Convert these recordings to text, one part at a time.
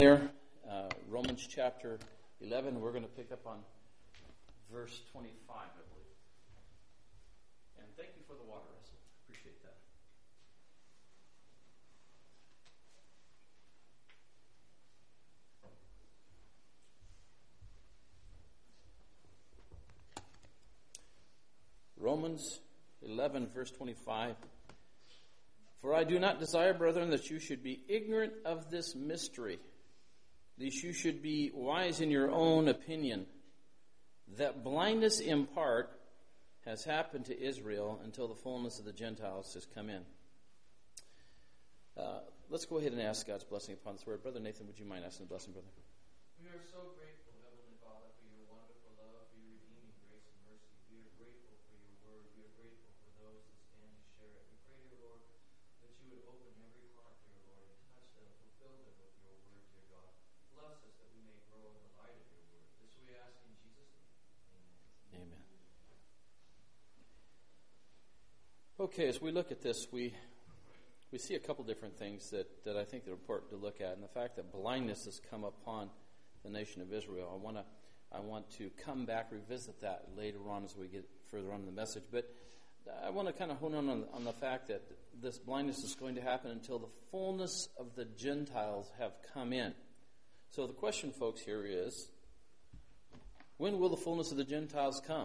There, Romans chapter 11, we're going to pick up on verse 25, I believe. And thank you for the water, Russell. Appreciate that. Romans 11, verse 25. For I do not desire, brethren, that you should be ignorant of this mystery, lest you should be wise in your own opinion, that blindness in part has happened to Israel until the fullness of the Gentiles has come in. Let's go ahead and ask God's blessing upon this word. Brother Nathan, would you mind asking the blessing, brother? We are so grateful, Heavenly Father, for your wonderful love, for your redeeming grace and mercy. We are grateful for your word. We are grateful for those that stand and share it. We pray, dear Lord, that you would open every heart, dear Lord, and touch them, fulfill them with your word, dear God. Bless us that we may grow in the light of your word. This we ask in Jesus' name. Amen. Amen. Okay, as we look at this, we see a couple different things that I think are important to look at, and the fact that blindness has come upon the nation of Israel. I want to come back, revisit that later on as we get further on in the message, but I want to kind of hone in on the fact that this blindness is going to happen until the fullness of the Gentiles have come in. So the question, folks, here is, when will the fullness of the Gentiles come?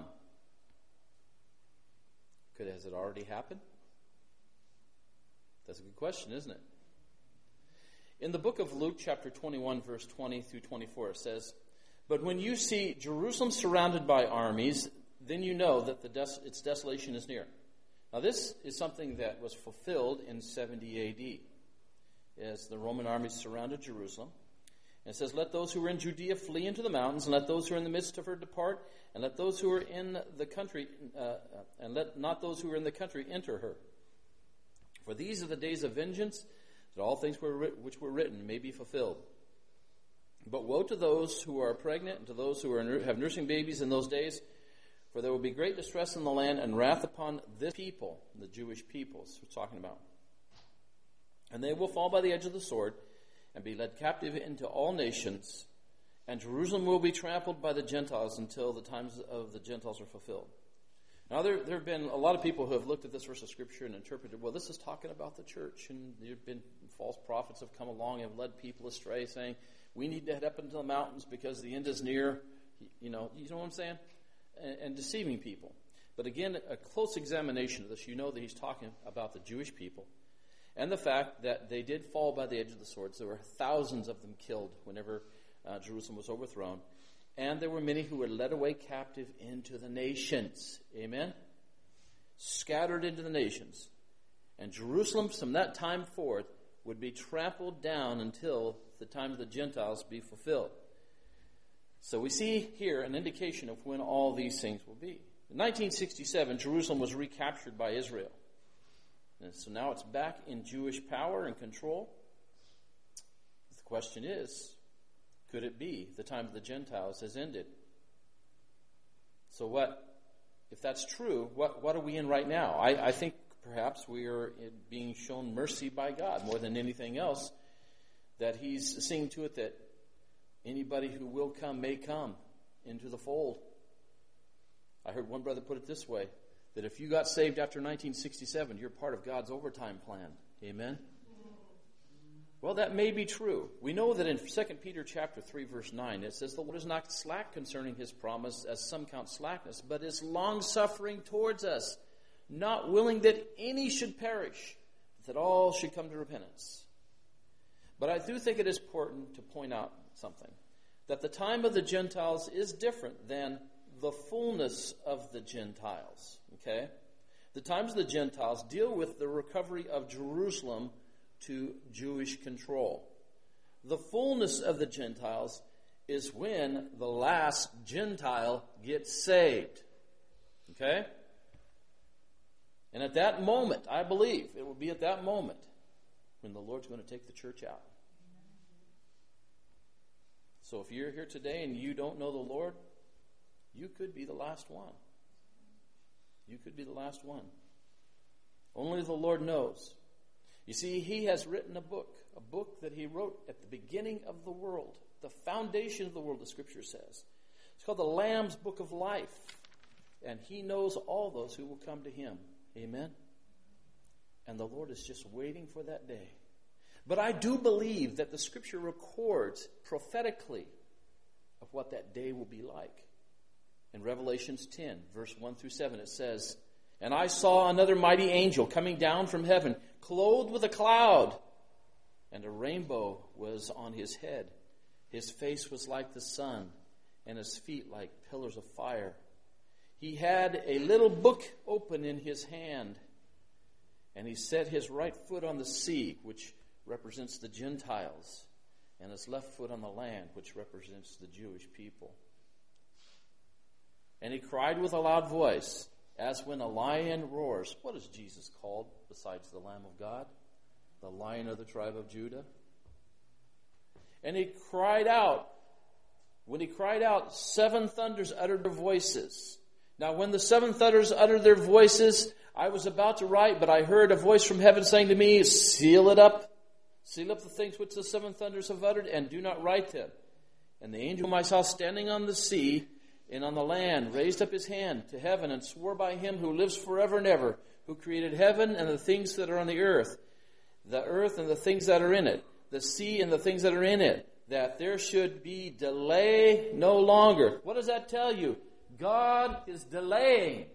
Has it already happened? That's a good question, isn't it? In the book of Luke, chapter 21, verse 20 through 24, it says, But when you see Jerusalem surrounded by armies, then you know that its desolation is near. Now this is something that was fulfilled in 70 A.D. as the Roman armies surrounded Jerusalem. And it says, Let those who are in Judea flee into the mountains, and let those who are in the midst of her depart, and let those who are in the country, and let not those who are in the country enter her. For these are the days of vengeance, that all things which were written may be fulfilled. But woe to those who are pregnant, and to those who have nursing babies in those days, for there will be great distress in the land, and wrath upon this people, the Jewish peoples we're talking about. And they will fall by the edge of the sword, and be led captive into all nations, and Jerusalem will be trampled by the Gentiles until the times of the Gentiles are fulfilled. Now, there have been a lot of people who have looked at this verse of Scripture and interpreted, well, this is talking about the church, and there have been false prophets have come along and have led people astray, saying, we need to head up into the mountains because the end is near. You know what I'm saying? And deceiving people. But again, a close examination of this, you know that he's talking about the Jewish people, and the fact that they did fall by the edge of the swords. There were thousands of them killed whenever Jerusalem was overthrown. And there were many who were led away captive into the nations. Amen? Scattered into the nations. And Jerusalem, from that time forth, would be trampled down until the time of the Gentiles be fulfilled. So we see here an indication of when all these things will be. In 1967, Jerusalem was recaptured by Israel. And so now it's back in Jewish power and control. The question is, could it be the time of the Gentiles has ended? So if that's true, what are we in right now? I think perhaps we are being shown mercy by God more than anything else, that he's seeing to it that anybody who will come may come into the fold. I heard one brother put it this way, that if you got saved after 1967, you're part of God's overtime plan. Amen? Well, that may be true. We know that in 2 Peter chapter 3, verse 9, it says, The Lord is not slack concerning his promise, as some count slackness, but is long-suffering towards us, not willing that any should perish, but that all should come to repentance. But I do think it is important to point out something, that the time of the Gentiles is different than the fullness of the Gentiles. Okay? The times of the Gentiles deal with the recovery of Jerusalem to Jewish control. The fullness of the Gentiles is when the last Gentile gets saved. Okay? And at that moment, I believe, it will be at that moment when the Lord's going to take the church out. So if you're here today and you don't know the Lord, you could be the last one. You could be the last one. Only the Lord knows. You see, he has written a book that he wrote at the beginning of the world, the foundation of the world, the Scripture says. It's called the Lamb's Book of Life. And he knows all those who will come to him. Amen? And the Lord is just waiting for that day. But I do believe that the Scripture records prophetically of what that day will be like. In Revelations 10, verse 1 through 7, it says, "And I saw another mighty angel coming down from heaven, clothed with a cloud, and a rainbow was on his head. His face was like the sun, and his feet like pillars of fire. He had a little book open in his hand, and he set his right foot on the sea, which represents the Gentiles, and his left foot on the land, which represents the Jewish people. And he cried with a loud voice, as when a lion roars." What is Jesus called besides the Lamb of God? The Lion of the tribe of Judah. "And he cried out. When he cried out, 7 thunders uttered their voices. Now when the 7 thunders uttered their voices, I was about to write, but I heard a voice from heaven saying to me, 'Seal it up. Seal up the things which the 7 thunders have uttered, and do not write them.' And the angel whom I saw standing on the sea and on the land raised up his hand to heaven and swore by him who lives forever and ever, who created heaven and the things that are on the earth and the things that are in it, the sea and the things that are in it, that there should be delay no longer." What does that tell you? God is delaying,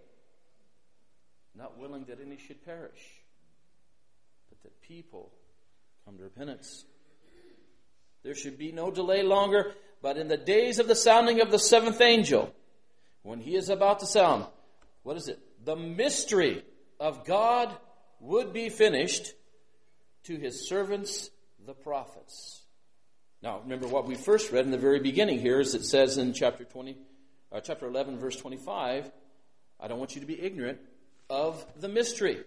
not willing that any should perish, but that people come to repentance. "There should be no delay longer, but in the days of the sounding of the 7th angel, when he is about to sound," what is it? "The mystery of God would be finished to his servants, the prophets." Now, remember what we first read in the very beginning here is it says in chapter 11, verse 25, I don't want you to be ignorant of the mystery.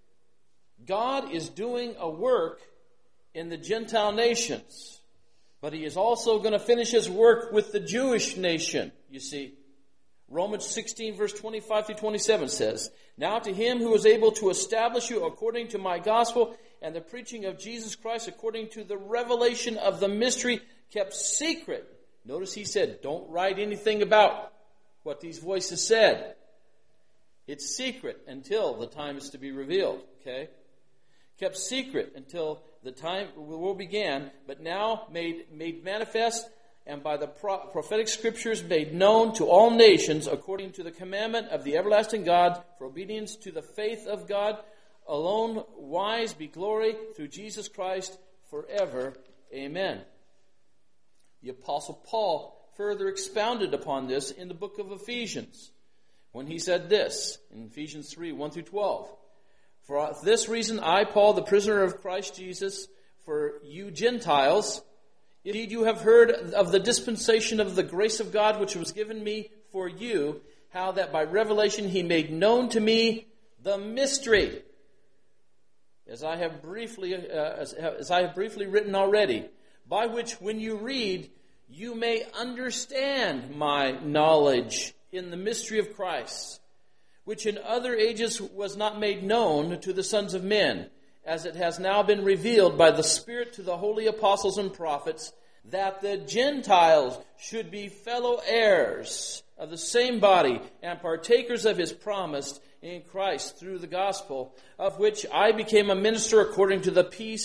God is doing a work in the Gentile nations, but he is also going to finish his work with the Jewish nation, you see. Romans 16, verse 25 through 27 says, "Now to him who is able to establish you according to my gospel and the preaching of Jesus Christ according to the revelation of the mystery kept secret." Notice he said, don't write anything about what these voices said. It's secret until the time is to be revealed, okay? Kept secret until the time will began, but now made manifest and by the prophetic scriptures made known to all nations according to the commandment of the everlasting God for obedience to the faith of God alone wise be glory through Jesus Christ forever. Amen. The Apostle Paul further expounded upon this in the book of Ephesians when he said this in Ephesians 3, 1 through 12. "For this reason I, Paul, the prisoner of Christ Jesus, for you Gentiles, indeed you have heard of the dispensation of the grace of God which was given me for you, how that by revelation he made known to me the mystery, as I have briefly written already, by which when you read, you may understand my knowledge in the mystery of Christ, which in other ages was not made known to the sons of men, as it has now been revealed by the Spirit to the holy apostles and prophets, that the Gentiles should be fellow heirs of the same body and partakers of his promise in Christ through the gospel, of which I became a minister according to the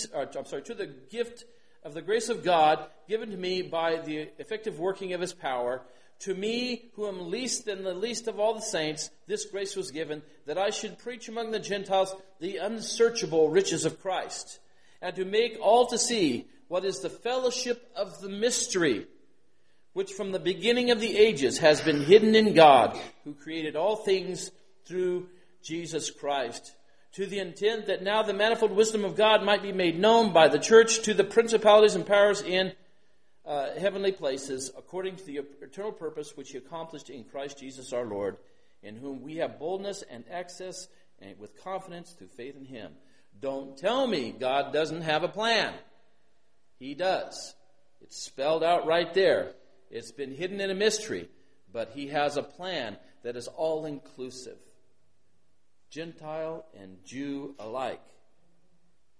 gift of the grace of God given to me by the effective working of his power. To me, who am least than the least of all the saints, this grace was given, that I should preach among the Gentiles the unsearchable riches of Christ, and to make all to see what is the fellowship of the mystery, which from the beginning of the ages has been hidden in God, who created all things through Jesus Christ, to the intent that now the manifold wisdom of God might be made known by the church to the principalities and powers in heavenly places, according to the eternal purpose which he accomplished in Christ Jesus our Lord, in whom we have boldness and access and with confidence through faith in him. Don't tell me God doesn't have a plan. He does. It's spelled out right there. It's been hidden in a mystery, but he has a plan that is all-inclusive. Gentile and Jew alike.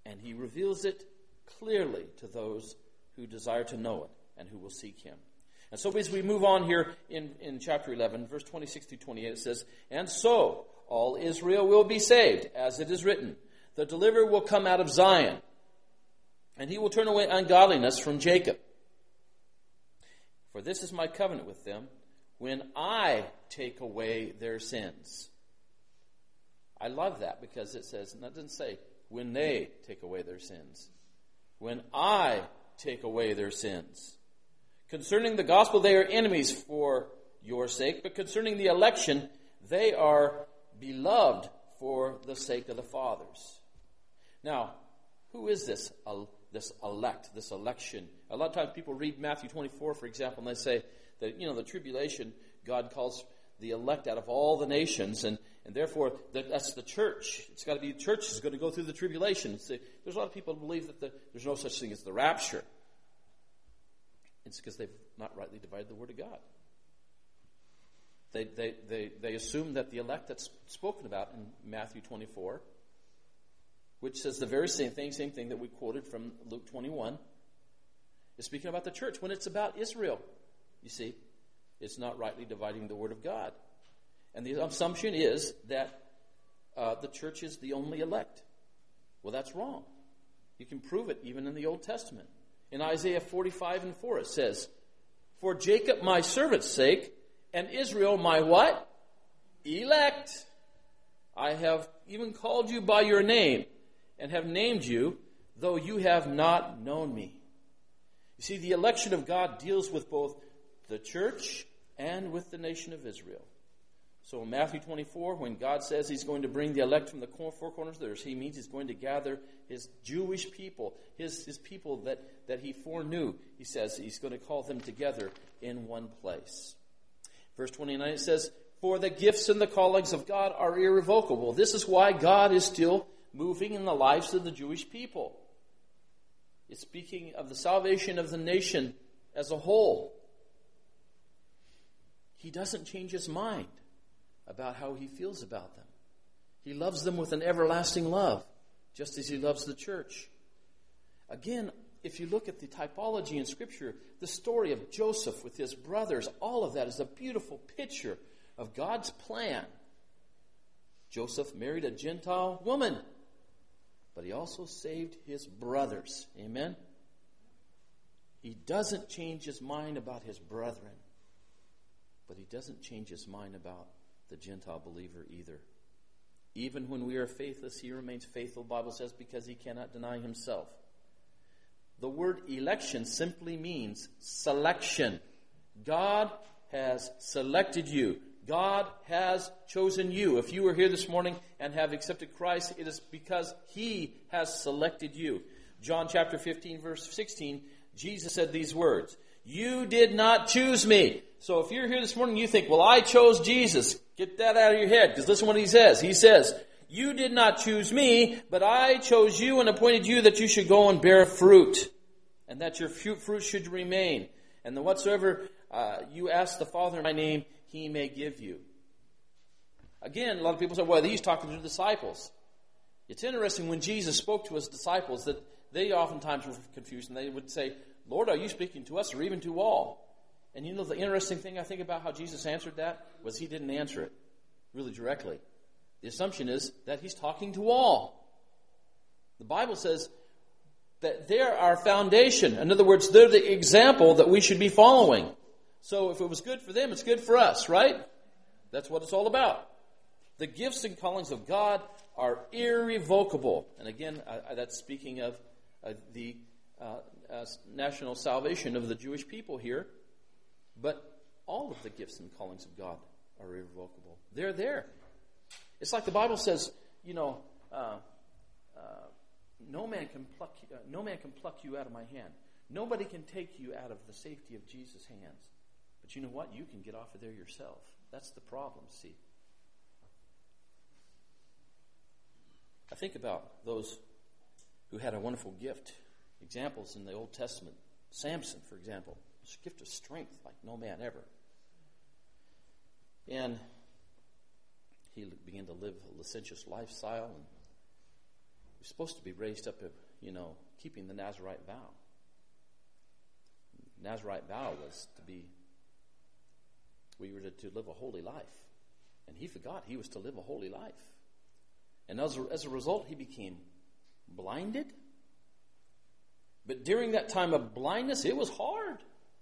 And he reveals it clearly to those who desire to know it and who will seek him. And so as we move on here in chapter 11, verse 26 through 28, it says, "And so all Israel will be saved, as it is written, the deliverer will come out of Zion, and he will turn away ungodliness from Jacob. For this is my covenant with them, when I take away their sins." I love that because it says, and that doesn't say, when they take away their sins. When I take away their sins. Concerning the gospel, they are enemies for your sake, but concerning the election, they are beloved for the sake of the fathers. Now, who is this elect, this election? A lot of times people read Matthew 24, for example, and they say that, the tribulation, God calls the elect out of all the nations, and therefore that's the church. It's got to be the church is going to go through the tribulation. There's a lot of people who believe that there's no such thing as the rapture. It's because they've not rightly divided the Word of God. They assume that the elect that's spoken about in Matthew 24, which says the very same thing that we quoted from Luke 21, is speaking about the church when it's about Israel. You see, it's not rightly dividing the Word of God. And the assumption is that the church is the only elect. Well, that's wrong. You can prove it even in the Old Testament. In Isaiah 45:4 it says, "For Jacob my servant's sake, and Israel my" what? "Elect. I have even called you by your name, and have named you, though you have not known me." You see, the election of God deals with both the church and with the nation of Israel. So in Matthew 24, when God says he's going to bring the elect from the four corners of the earth, he means he's going to gather his Jewish people, his people that he foreknew. He says he's going to call them together in one place. Verse 29, it says, "For the gifts and the callings of God are irrevocable." This is why God is still moving in the lives of the Jewish people. It's speaking of the salvation of the nation as a whole. He doesn't change his mind about how he feels about them. He loves them with an everlasting love, just as he loves the church. Again, if you look at the typology in Scripture, the story of Joseph with his brothers, all of that is a beautiful picture of God's plan. Joseph married a Gentile woman, but he also saved his brothers. Amen? He doesn't change his mind about his brethren, but he doesn't change his mind about the Gentile believer either. Even when we are faithless, he remains faithful, the Bible says, because he cannot deny himself. The word election simply means selection. God has selected you. God has chosen you. If you are here this morning and have accepted Christ, it is because he has selected you. John chapter 15, verse 16, Jesus said these words, "You did not choose me." So if you're here this morning, you think, well, I chose Jesus. Get that out of your head, because listen to what he says. He says, "You did not choose me, but I chose you and appointed you that you should go and bear fruit, and that your fruit should remain. And that whatsoever you ask the Father in my name, he may give you." Again, a lot of people say, well, he's talking to the disciples. It's interesting when Jesus spoke to his disciples that they oftentimes were confused, and they would say, "Lord, are you speaking to us or even to all?" And you know the interesting thing I think about how Jesus answered that was he didn't answer it really directly. The assumption is that he's talking to all. The Bible says that they're our foundation. In other words, they're the example that we should be following. So if it was good for them, it's good for us, right? That's what it's all about. The gifts and callings of God are irrevocable. And again, that's speaking of the national salvation of the Jewish people here. But all of the gifts and callings of God are irrevocable. They're there. It's like the Bible says, no man can pluck you out of my hand. Nobody can take you out of the safety of Jesus' hands. But you know what? You can get off of there yourself. That's the problem, see. I think about those who had a wonderful gift. Examples in the Old Testament. Samson, for example. His gift of strength like no man ever. And he began to live a licentious lifestyle and You're supposed to be raised up, keeping the Nazirite vow. The Nazirite vow was we were to live a holy life. And he forgot he was to live a holy life. And as a result, he became blinded. But during that time of blindness, it was hard.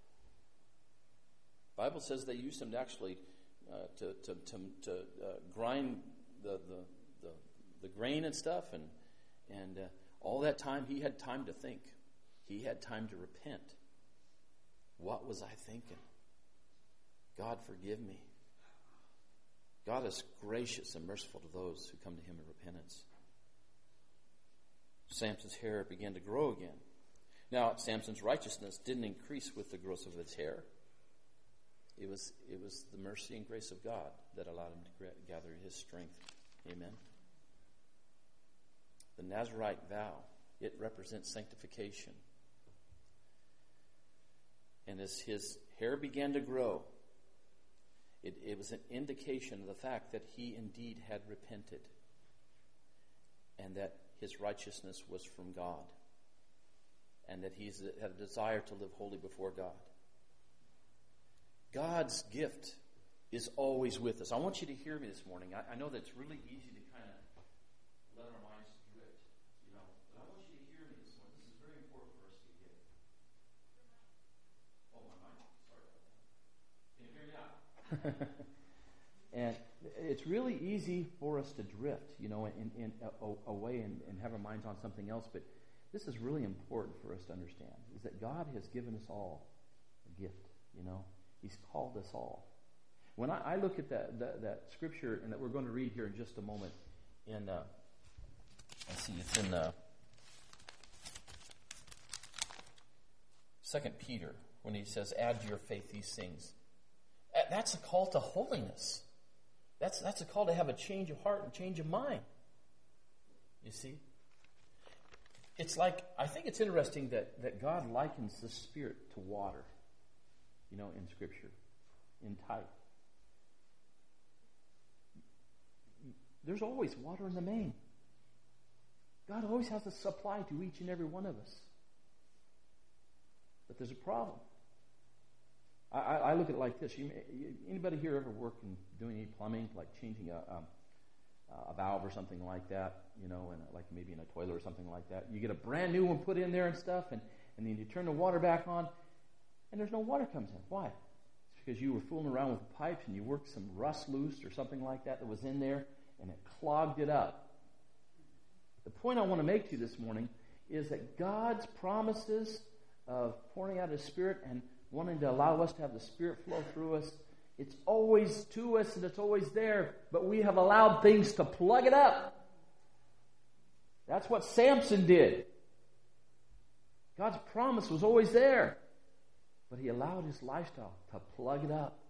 The Bible says they used him to actually to grind the grain and stuff, and all that time he had time to think. He had time to repent. What was I thinking? God, forgive me. God is gracious and merciful to those who come to him in repentance. Samson's hair began to grow again. Now, Samson's righteousness didn't increase with the growth of his hair. It was the mercy and grace of God that allowed him to gather his strength. Amen. The Nazirite vow, it represents sanctification. And as his hair began to grow, it was an indication of the fact that he indeed had repented and that his righteousness was from God and that he had a desire to live holy before God. God's gift is always with us. I want you to hear me this morning. I know that it's really easy to kind of let our minds drift, but I want you to hear me this morning. This is very important for us to get. Oh, my mic. Sorry about that. Can you hear me now? And it's really easy for us to drift, away and have our minds on something else. But this is really important for us to understand: is that God has given us all a gift. He's called us all. When I look at that scripture, and that we're going to read here in just a moment, in it's in 2 Peter, when he says, "Add to your faith these things." That's a call to holiness. That's a call to have a change of heart and change of mind. You see? It's like, I think it's interesting that God likens the Spirit to water, in Scripture, in type. There's always water in the main. God always has a supply to each and every one of us. But there's a problem. I look at it like this. Anybody here ever work in doing any plumbing, like changing a valve or something like that, and like maybe in a toilet or something like that? You get a brand new one put in there and stuff, and then you turn the water back on, and there's no water comes in. Why? It's because you were fooling around with the pipes and you worked some rust loose or something like that was in there, and it clogged it up. The point I want to make to you this morning is that God's promises of pouring out His Spirit and wanting to allow us to have the Spirit flow through us, it's always to us and it's always there, but we have allowed things to plug it up. That's what Samson did. God's promise was always there, but he allowed his lifestyle to plug it up.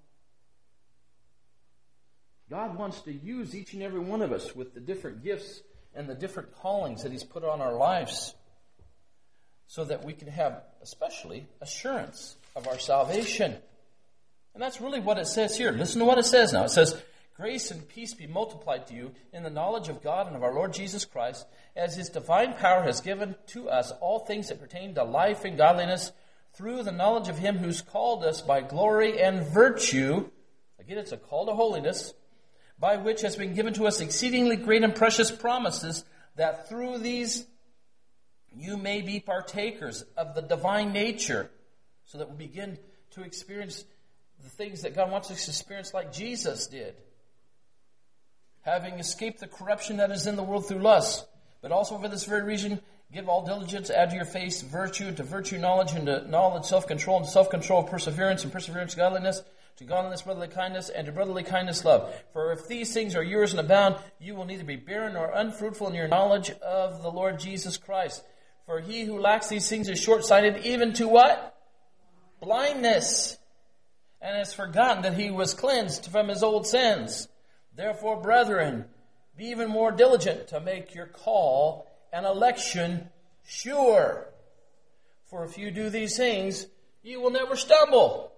God wants to use each and every one of us with the different gifts and the different callings that He's put on our lives so that we can have, especially, assurance of our salvation. And that's really what it says here. Listen to what it says now. It says, "Grace and peace be multiplied to you in the knowledge of God and of our Lord Jesus Christ, as His divine power has given to us all things that pertain to life and godliness, through the knowledge of Him who's called us by glory and virtue." Again, it's a call to holiness, "by which has been given to us exceedingly great and precious promises, that through these you may be partakers of the divine nature," so that we begin to experience the things that God wants us to experience like Jesus did. "Having escaped the corruption that is in the world through lust, but also for this very reason, give all diligence, add to your faith virtue, to virtue knowledge, and to knowledge self-control, and to self-control perseverance, and perseverance godliness, to godliness brotherly kindness, and to brotherly kindness love. For if these things are yours and abound, you will neither be barren nor unfruitful in your knowledge of the Lord Jesus Christ. For he who lacks these things is short-sighted, even to" what? Blindness. "And has forgotten that he was cleansed from his old sins. Therefore, brethren, be even more diligent to make your call and election sure. For if you do these things, you will never stumble."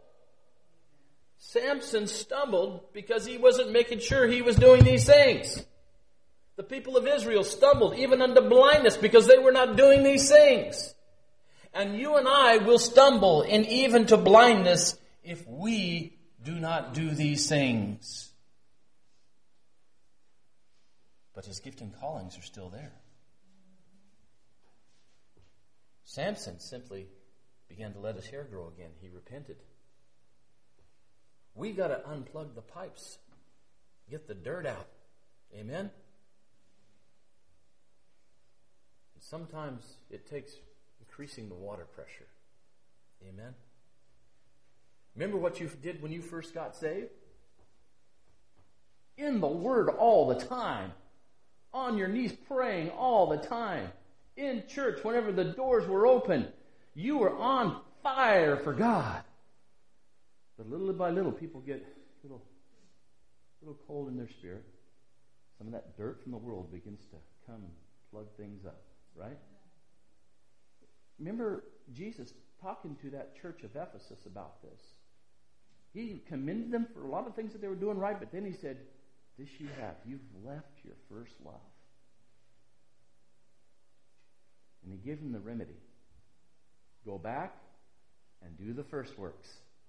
Samson stumbled because he wasn't making sure he was doing these things. The people of Israel stumbled even unto blindness because they were not doing these things. And you and I will stumble in even to blindness if we do not do these things. But his gift and callings are still there. Samson simply began to let his hair grow again. He repented. We got to unplug the pipes. Get the dirt out. Amen? And sometimes it takes increasing the water pressure. Amen? Remember what you did when you first got saved? In the Word all the time. On your knees praying all the time. In church, whenever the doors were open, you were on fire for God. But little by little, people get a little cold in their spirit. Some of that dirt from the world begins to come and plug things up, right? Remember Jesus talking to that church of Ephesus about this. He commended them for a lot of things that they were doing right, but then he said, this you have. You've left your first love. And he gave them the remedy. Go back and do the first works.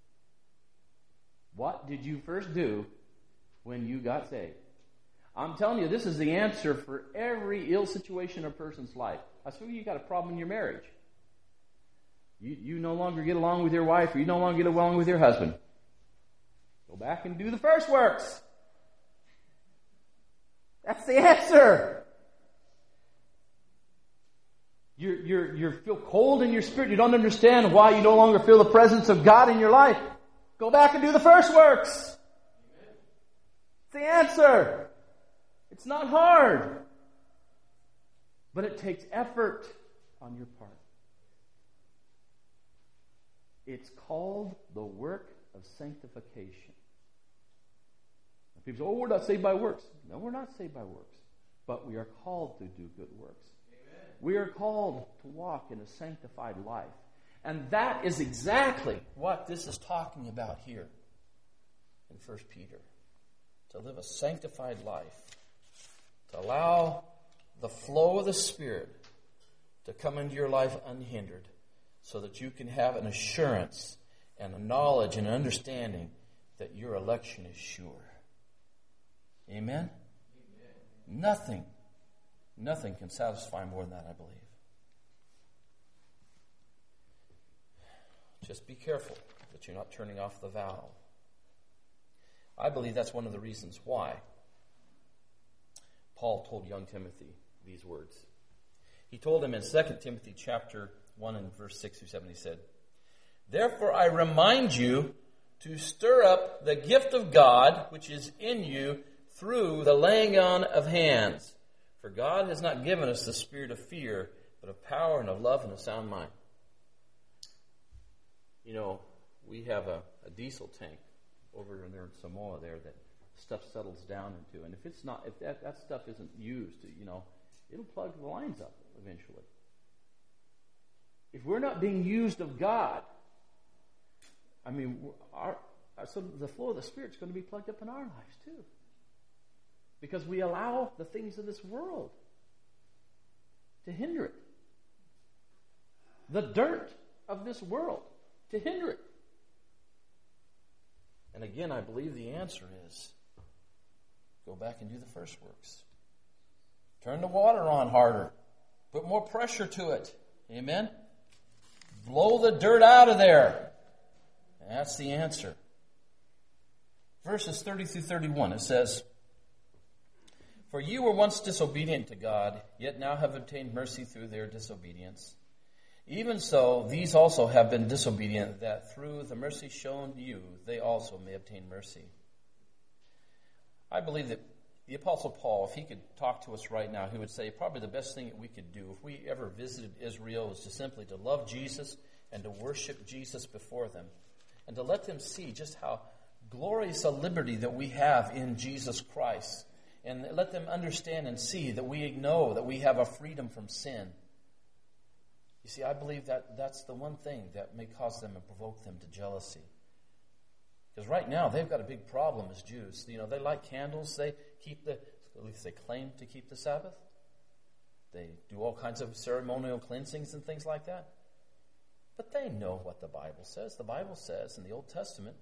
What did you first do when you got saved? I'm telling you, this is the answer for every ill situation in a person's life. I suppose you got a problem in your marriage. You no longer get along with your wife, or you no longer get along with your husband. Go back and do the first works. That's the answer. You feel cold in your spirit. You don't understand why you no longer feel the presence of God in your life. Go back and do the first works. It's the answer. It's not hard. But it takes effort on your part. It's called the work of sanctification. People say, oh, we're not saved by works. No, we're not saved by works. But we are called to do good works. Amen. We are called to walk in a sanctified life. And that is exactly what this is talking about here in 1 Peter. To live a sanctified life. To allow the flow of the Spirit to come into your life unhindered. So that you can have an assurance and a knowledge and an understanding that your election is sure. Amen? Amen. Nothing can satisfy more than that, I believe. Just be careful that you're not turning off the valve. I believe that's one of the reasons why Paul told young Timothy these words. He told him in 2 Timothy chapter 1 and verse 6 through 7, he said, therefore I remind you to stir up the gift of God which is in you through the laying on of hands. For God has not given us the spirit of fear, but of power and of love and a sound mind. You know, we have a diesel tank over there in Samoa there that stuff settles down into. And if that stuff isn't used, it'll plug the lines up eventually. If we're not being used of God, so the flow of the Spirit's going to be plugged up in our lives too. Because we allow the things of this world to hinder it. The dirt of this world to hinder it. And again, I believe the answer is go back and do the first works. Turn the water on harder. Put more pressure to it. Amen? Blow the dirt out of there. And that's the answer. Verses 30 through 31, it says, for you were once disobedient to God, yet now have obtained mercy through their disobedience. Even so, these also have been disobedient, that through the mercy shown you, they also may obtain mercy. I believe that the Apostle Paul, if he could talk to us right now, he would say probably the best thing that we could do if we ever visited Israel was to simply to love Jesus and to worship Jesus before them. And to let them see just how glorious a liberty that we have in Jesus Christ. And let them understand and see that we know that we have a freedom from sin. You see, I believe that that's the one thing that may cause them and provoke them to jealousy. Because right now, they've got a big problem as Jews. They light candles. They keep the at least they claim to keep the Sabbath. They do all kinds of ceremonial cleansings and things like that. But they know what the Bible says. The Bible says in the Old Testament,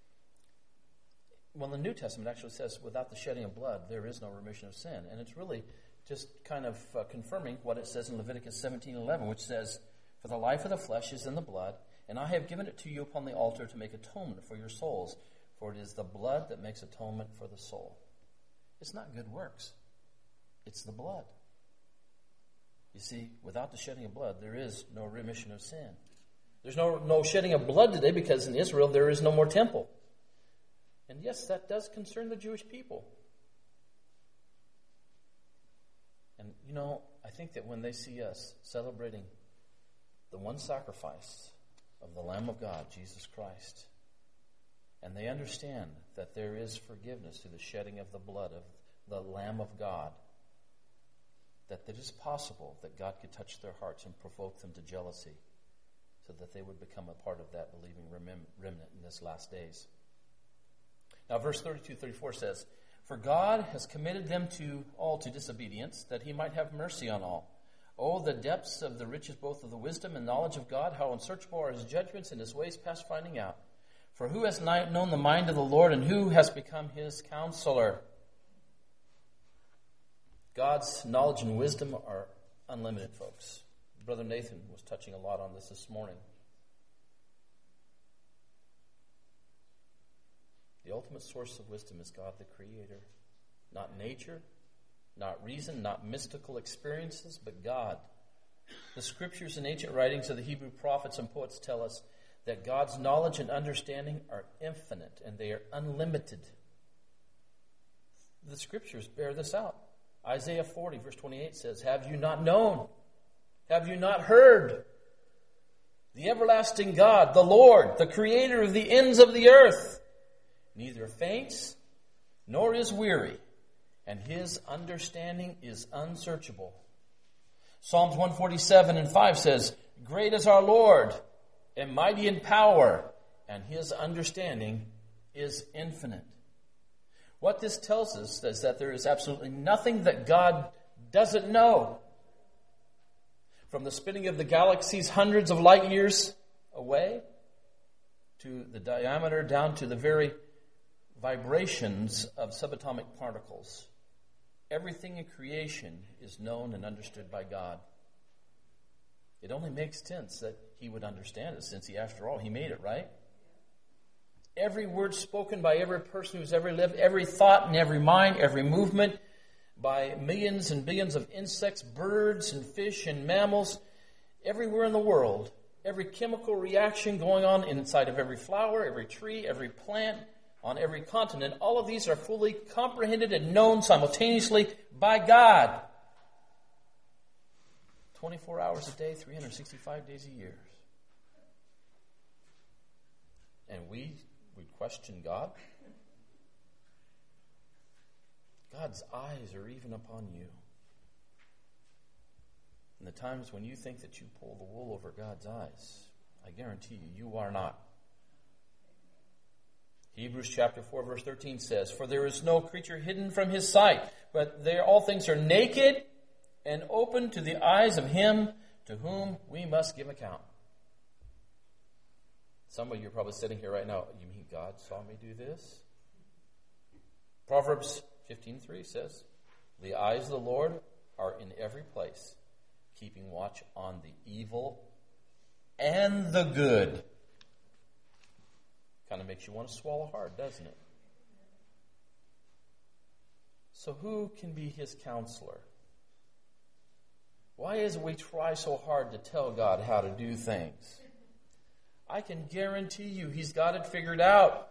well, the New Testament actually says, without the shedding of blood, there is no remission of sin. And it's really just kind of confirming what it says in Leviticus 17:11, which says, for the life of the flesh is in the blood, and I have given it to you upon the altar to make atonement for your souls, for it is the blood that makes atonement for the soul. It's not good works. It's the blood. You see, without the shedding of blood, there is no remission of sin. There's no shedding of blood today because in Israel there is no more temple. And yes, that does concern the Jewish people. And, I think that when they see us celebrating the one sacrifice of the Lamb of God, Jesus Christ, and they understand that there is forgiveness through the shedding of the blood of the Lamb of God, that it is possible that God could touch their hearts and provoke them to jealousy so that they would become a part of that believing remnant in this last days. Now, verse 32-34 says, for God has committed them all to disobedience, that he might have mercy on all. Oh, the depths of the riches both of the wisdom and knowledge of God, how unsearchable are his judgments and his ways past finding out. For who has known the mind of the Lord, and who has become his counselor? God's knowledge and wisdom are unlimited, folks. Brother Nathan was touching a lot on this morning. The ultimate source of wisdom is God the Creator. Not nature, not reason, not mystical experiences, but God. The scriptures and ancient writings of the Hebrew prophets and poets tell us that God's knowledge and understanding are infinite and they are unlimited. The scriptures bear this out. Isaiah 40, verse 28 says, have you not known? Have you not heard? The everlasting God, the Lord, the creator of the ends of the earth, neither faints nor is weary, and his understanding is unsearchable. Psalms 147:5 says, great is our Lord, and mighty in power, and his understanding is infinite. What this tells us is that there is absolutely nothing that God doesn't know. From the spinning of the galaxies hundreds of light years away, to the diameter down to the very vibrations of subatomic particles. Everything in creation is known and understood by God. It only makes sense that he would understand it, since after all, he made it, right? Every word spoken by every person who's ever lived, every thought in every mind, every movement by millions and billions of insects, birds and fish and mammals, everywhere in the world, every chemical reaction going on inside of every flower, every tree, every plant, on every continent, all of these are fully comprehended and known simultaneously by God. 24 hours a day, 365 days a year. And we question God. God's eyes are even upon you. And the times when you think that you pull the wool over God's eyes, I guarantee you are not. Hebrews chapter 4 verse 13 says, for there is no creature hidden from his sight, but all things are naked and open to the eyes of him to whom we must give account. Some of you are probably sitting here right now, you mean God saw me do this? Proverbs 15:3 says, the eyes of the Lord are in every place, keeping watch on the evil and the good. Kind of makes you want to swallow hard, doesn't it? So who can be his counselor? Why is it we try so hard to tell God how to do things? I can guarantee you he's got it figured out.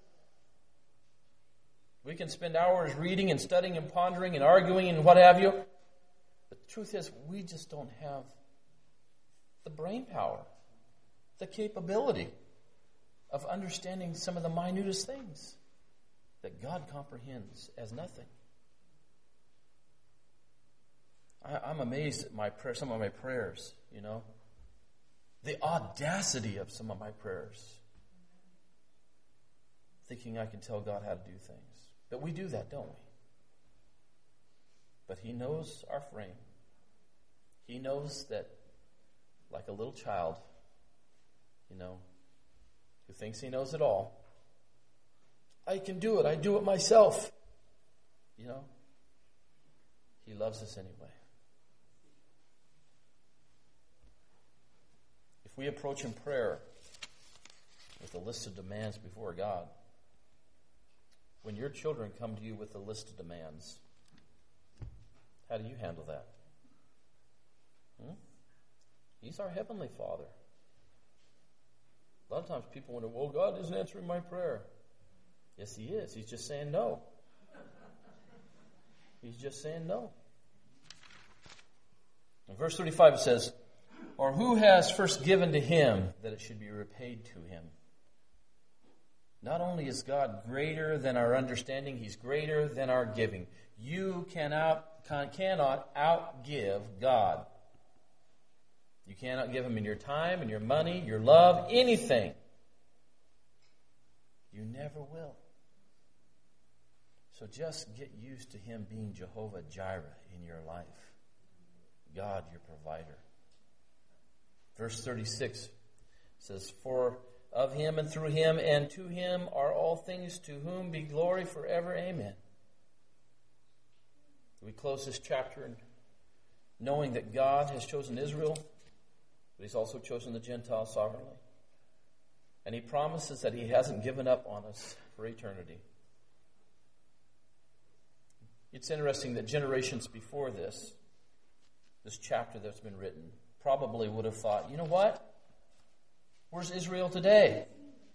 We can spend hours reading and studying and pondering and arguing and what have you. But the truth is, we just don't have the brain power, the capability of understanding some of the minutest things that God comprehends as nothing. I'm amazed at some of my prayers, The audacity of some of my prayers. Thinking I can tell God how to do things. But we do that, don't we? But he knows our frame. He knows that, like a little child, who thinks he knows it all, I can do it. I do it myself. He loves us anyway. If we approach in prayer with a list of demands before God, when your children come to you with a list of demands, how do you handle that? He's our Heavenly Father. A lot of times people wonder, well, God isn't answering my prayer. Yes, He is. He's just saying no. He's just saying no. In verse 35 it says, or who has first given to Him that it should be repaid to Him? Not only is God greater than our understanding, He's greater than our giving. You cannot outgive God. You cannot give Him in your time, in your money, your love, anything. You never will. So just get used to Him being Jehovah Jireh in your life. God, your provider. Verse 36 says, for of Him and through Him and to Him are all things, to whom be glory forever. Amen. We close this chapter knowing that God has chosen Israel, but He's also chosen the Gentiles sovereignly. And He promises that He hasn't given up on us for eternity. It's interesting that generations before this chapter that's been written, probably would have thought, you know what? Where's Israel today?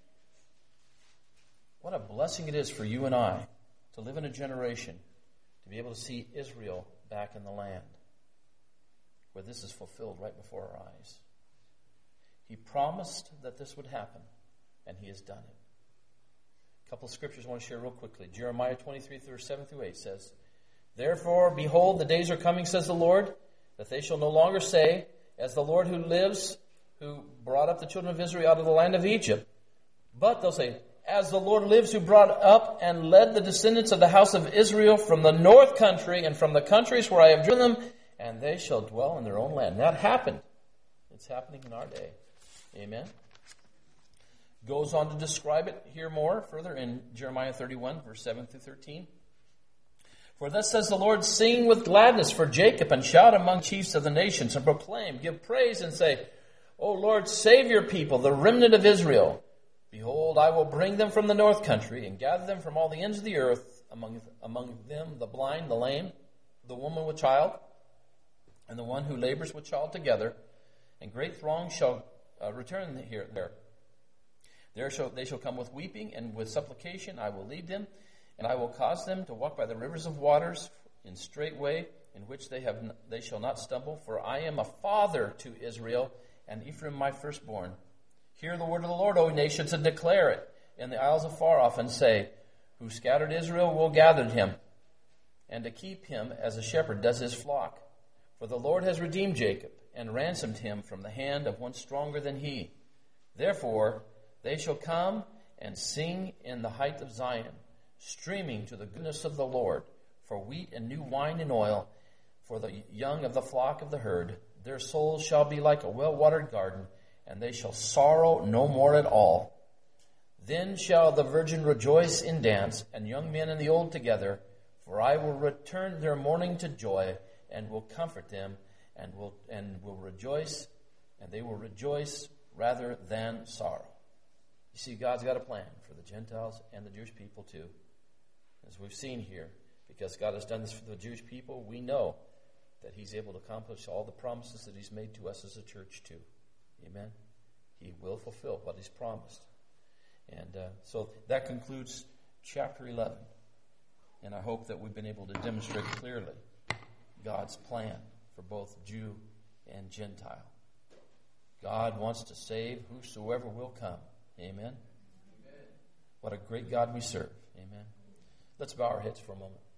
What a blessing it is for you and I to live in a generation to be able to see Israel back in the land where this is fulfilled right before our eyes. He promised that this would happen, and He has done it. A couple of scriptures I want to share real quickly. Jeremiah 23, verse 7 through 8 says, therefore, behold, the days are coming, says the Lord, that they shall no longer say, as the Lord who lives, who brought up the children of Israel out of the land of Egypt. But they'll say, as the Lord lives, who brought up and led the descendants of the house of Israel from the north country and from the countries where I have driven them, and they shall dwell in their own land. That happened. It's happening in our day. Amen. Goes on to describe it here more further in Jeremiah 31, verse 7 through 13. For thus says the Lord, sing with gladness for Jacob, and shout among chiefs of the nations, and proclaim, give praise, and say, O Lord, save your people, the remnant of Israel. Behold, I will bring them from the north country, and gather them from all the ends of the earth, among them the blind, the lame, the woman with child, and the one who labors with child together, and great throngs shall return there. They shall come with weeping, and with supplication I will lead them, and I will cause them to walk by the rivers of waters in straight way, in which they shall not stumble. For I am a father to Israel, and Ephraim my firstborn. Hear the word of the Lord, O nations, and declare it in the isles afar off, and say, who scattered Israel will gather him, and to keep him as a shepherd does his flock. For the Lord has redeemed Jacob, and ransomed him from the hand of one stronger than he. Therefore they shall come and sing in the height of Zion, streaming to the goodness of the Lord, for wheat and new wine and oil, for the young of the flock of the herd. Their souls shall be like a well-watered garden, and they shall sorrow no more at all. Then shall the virgin rejoice in dance, and young men and the old together, for I will return their mourning to joy, and will comfort them, and will rejoice, and they will rejoice rather than sorrow. You see, God's got a plan for the Gentiles and the Jewish people too. As we've seen here, because God has done this for the Jewish people, we know that He's able to accomplish all the promises that He's made to us as a church too. Amen? He will fulfill what He's promised. And so that concludes chapter 11. And I hope that we've been able to demonstrate clearly God's plan for both Jew and Gentile. God wants to save whosoever will come. Amen? What a great God we serve. Amen. Let's bow our heads for a moment.